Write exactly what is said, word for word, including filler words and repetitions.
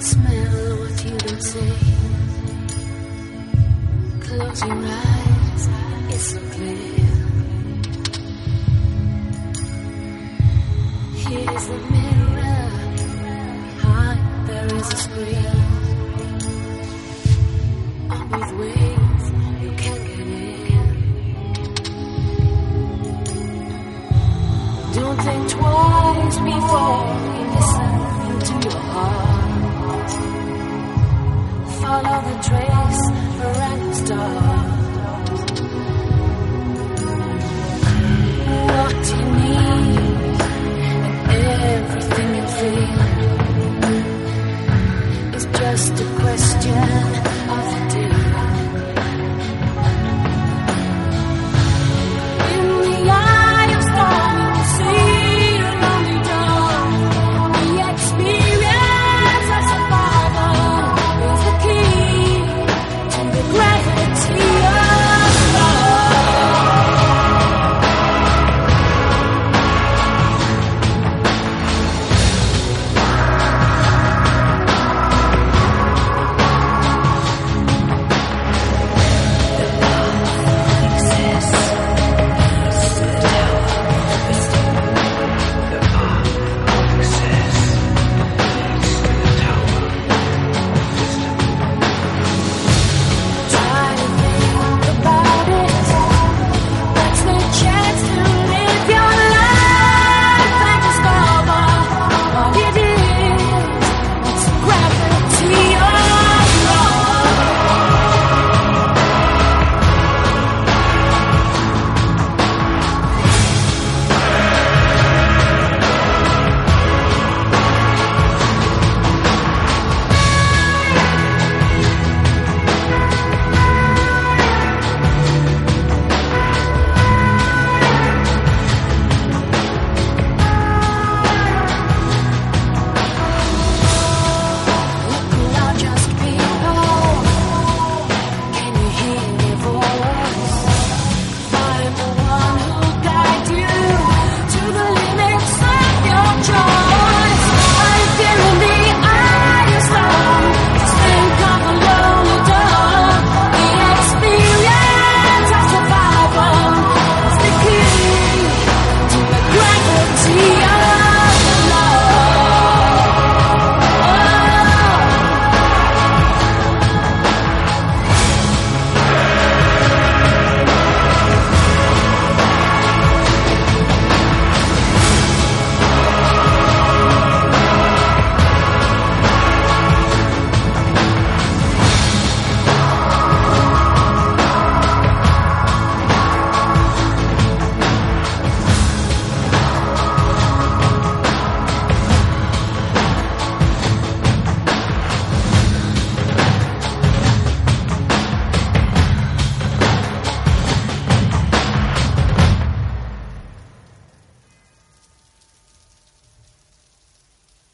smell what you don't see. Close your eyes, it's so clear. Here's the mirror, behind there is a screen. On both ways, you can get in. Don't think twice before you listen to your heart. Follow the trace for random stars. What you need and everything you feel is just a question